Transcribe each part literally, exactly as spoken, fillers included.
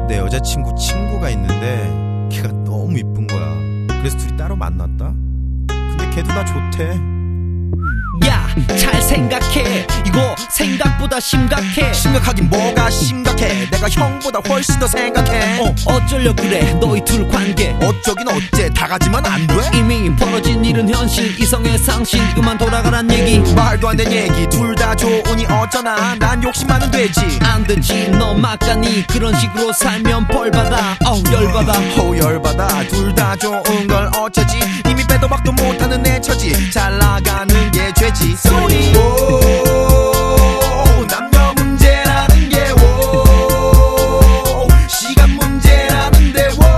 내 여자친구 친구가 있는데 걔가 너무 이쁜 거야. 그래서 둘이 따로 만났다. 근데 걔도 나 좋대. 야, 잘 생각해. 이거 생각보다 심각해. 심각하긴 뭐가 심각해. 내가 형보다 훨씬 더 생각해. 어, 어쩌려 그래 너희 둘 관계. 어쩌긴 어째 다 가지면 안 돼? 이미 벌어진 일은 현실. 이성의 상실 그만 돌아가란 얘기. 말도 안 되는 얘기. 둘 다 좋으니 어쩌나. 난 욕심만은 되지. 안 되지 너 막가니. 그런 식으로 살면 벌받아. 어우 열받아. 어우 열받아. 둘 다 좋은 걸 어쩌지. 이미 빼도 박도 못하는 내 처지. 잘 나가는 게 죄지. 소리 오 남녀 문제라는 게 오 시간 문제라는데 오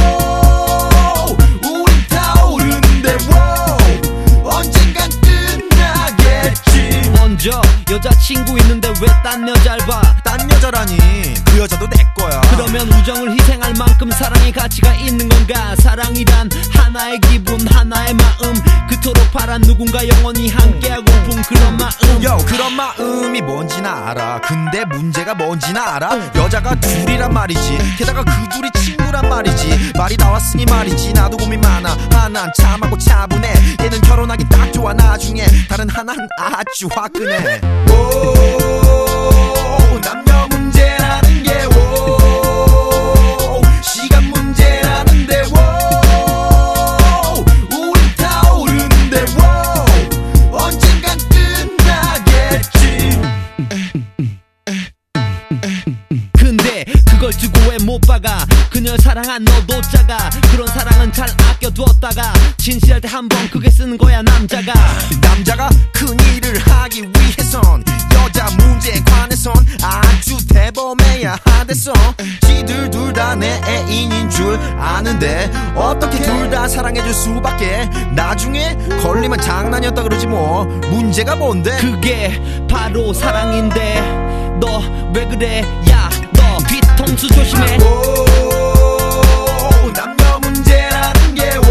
우린 타오르는데 오 언젠간 끝나겠지. 먼저 여자친구 있는데 왜 딴 여잘 봐. 딴 여자라니 그 여자도 내 거야. 그러면 우정을 희생할 만큼 사랑의 가치가 있는 건가. 사랑이란 하나의 기분 하나의 마음. 그토록 바란 누군가 영원히 함께하고픈 그런 마음. 요 그런 마음이 뭔지는 알아. 근데 문제가 뭔지는 알아. 여자가 둘이란 말이지. 게다가 그 둘이 친구란 말이지. 말이 나왔으니 말이지. 나도 고민 많아. 하나는 참하고 차분해. 얘는 결혼하기 딱 좋아. 나중에 다른 하나는 아주 화끈해. 오 남녀 문제라는 게 오 시간 문제라는데 오 우린 타오르는데 오 언젠간 끝나겠지. 근데 그걸 두고 왜 못 박아. 그녀를 사랑한 너도 작아. 그런 사랑은 잘 아껴두었다가 진실할 때 한 번 크게 쓰는 거야 남자가. 남자가 큰 일을 하기 위해선 여자 문제에 관해선 아주 대범해야 하댔어. 지들 둘 다 내 애인인 줄 아는데 어떻게 둘 다 사랑해줄 수밖에. 나중에 걸리면 장난이었다 그러지 뭐. 문제가 뭔데? 그게 바로 사랑인데 너 왜 그래. 야 너 뒤통수 조심해. 오 남녀 문제라는 게